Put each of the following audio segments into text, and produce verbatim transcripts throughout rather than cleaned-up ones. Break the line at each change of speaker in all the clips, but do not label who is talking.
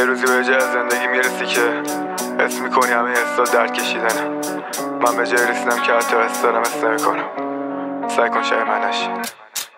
یه روزی به جای زندگی میرسی که حس میکنی همه حسا درد کشیدنه. من به جای رسیدم که حتی حس دارم حس نمیکنم. سعی کن شبیه من نشی.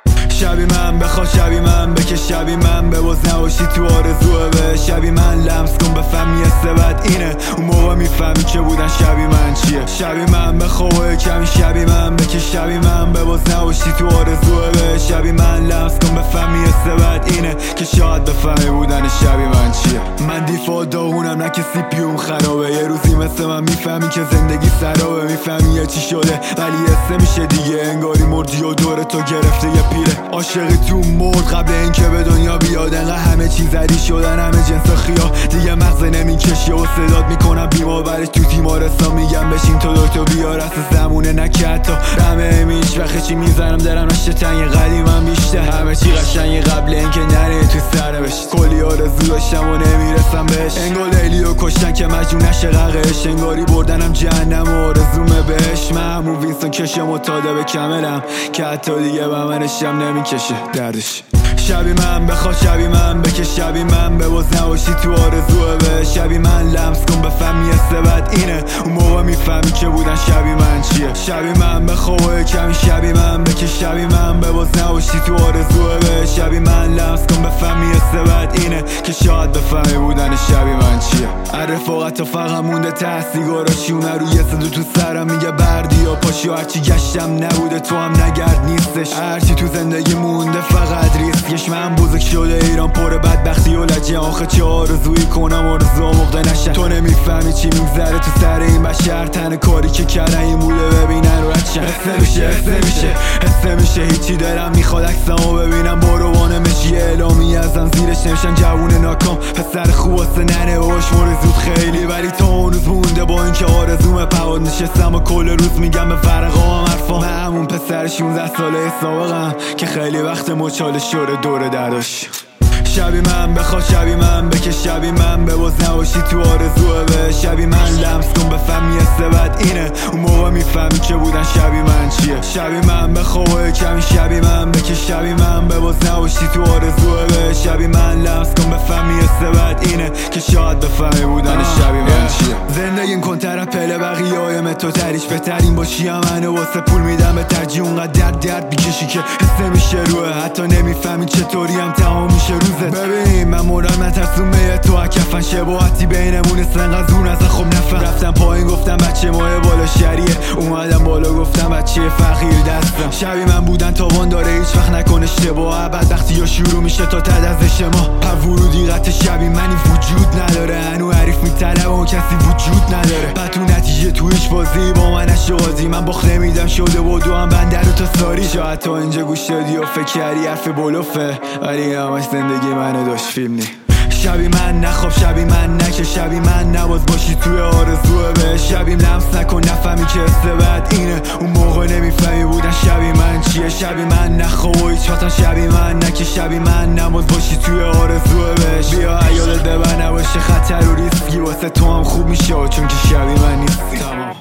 شبی من بخوا، شبی من بکش، شبی من بباز نباشی تو آرزوه به شبی من لمس کن بفهمی حس بد اینه. اون موقع میفهمی که بودن شبی من چیه. شبی من بخوا کمی، شبی من بکش، شبی من بباز نباشی تو آرزوه به شبی من لمس کن بفهمی حس بد اینه که شاید بفهمی بودن شبی من چیه. من دیفا داغونم نه که سی پیوم خرابه. یه روزی مثل من میفهمی که زندگی سرابه. میفهمی یه چی شده ولی حس میشه دیگه انگاری مردی و دور تو گرفته یه پیره. عاشقی تو مرد قبل اینکه به دنیا بیاد. انقدر همه چیز علی شدن، همه جنس خیا دیگه مغز نمیکشی و صدات میکنم بیمار برش تو تیمارستان. میگم بشین تو دکتر بیار اصلا زمونه نکه حتی همه میش وقتی چی میزنم درم نشته تنگ قدیمم بیشتر. همه چی قشنگی قبل اینکه نره تو سره بشی. کلی آرزو داشتم و نمیرسم بهش. انگار لیلیو کشتن که مجنون نشه غرقش. انگاری بردنم جهنم و آرزومه بهش. من همون وینستون کشم و تاده به کملم که حتی دیگه به منشم نمیکشه دردش. شبی من بخوا، شبی من بکش، شبی من بباز نباشی تو آرزوه به شبی من لمس کن بفهمی حس بد اینه. اون موقع میفهمی که بودن شبی من چیه. شبی من بخوا کمی، شبی من بکش، شبی من بباز نباشی تو آرزوه به شبی من لمس کن بفهمی حس بد اینه که شاید بفهمی بودن شبی من چیه. رفاقت تا فقط مونده ته سیگارا چونه روی صدو تو سرم میگه بردی یا پاشی و هرچی گشتم نبوده تو هم نگرد نیستش. هرچی تو زندگی مونده فقط ریسکش. من بزرگ شده ایران پر بدبختی و لجه. آخه چه آرزویی کنم آرزو مقده نشن. تو نمیفهمی چی میگذره تو سر این بشر. تن کاری که کردن این بوده ببینن و ردشن. حس میشه حس میشه حس میشه هیچی دارم میخواد عکسمو ببینم. باروانه مشی اعلامی ازم زیرش نمیشن جوون ناکام. پسر خوب واسه ننه باش مرزود خیلی ولی تا اون روز مونده با اینکه آرزوم پواد نشستم و کل روز میگم به فرقام حرفام. من همون پسر شونزده ساله سابقم که خیلی وقت مچاله شده دور درداش. شبی من بخوا، شبی من بکش، شبی من بباز نباشی تو آرزوه به شبی من لمس کن بفهمی حس بد اینه. اون موقع میفهمی که بودن شبی من چیه. شبی من بخوا کمی، شبی من بکش، شبی من بباز نباشی تو آرزوه به شبی من لمس کن بفهمی حس بد اینه که شاید بفهمی بودن شبی من چیه. زندگیم کن طرف پله بقیه هایم تو تریش بهترین باشی. منو واسه پول میدم به ترجیح اونقدر درد درد بیکشی که حس میشه روه. حتی نمیفهمی چطوری هم تمام میشه روزت. ببین من مورم نترسون به تو کفن شباهتی بینمون استنقض اون از خب نفهم. رفتم پایین گفتم بچه ماه بالا شریه. اومدم بالا گفتم بچه فقیر دستم. شبی من بودن تاوان داره هیچ وقت نکن اشتباه. بعد وقتی یا شروع میشه تا تد از شما. پر ورودی قطع شبی منی وجود نداره. هنو حریف میطلب و کسی وجود نداره. بعد تو نتیجه تو هیچ بازی با من نشازی. من باخت نمیدم شده و دو هم بنده رو تا ساری. شاید تا اینجا گوش دادی و فکر کردی حرف بلوفه ولی همش زندگی منو داشت فیلم نی. شبی من نخواب، شبی من نکش، شبی من نباز باشی توی آرزوه به شبیم لمس نکن نفهمی که حس بد اینه. اون موقع نمیفهمی بودن شبی من چیه. شبی من نخواب و هیچ وقتا شبی من نکش، شبی من نباز باشی توی آرزوه بهش. بیا عیالت ببر نباشه خطر و ریسکی واسه تو هم خوب میشه چون که شبی من نیستی. تمام.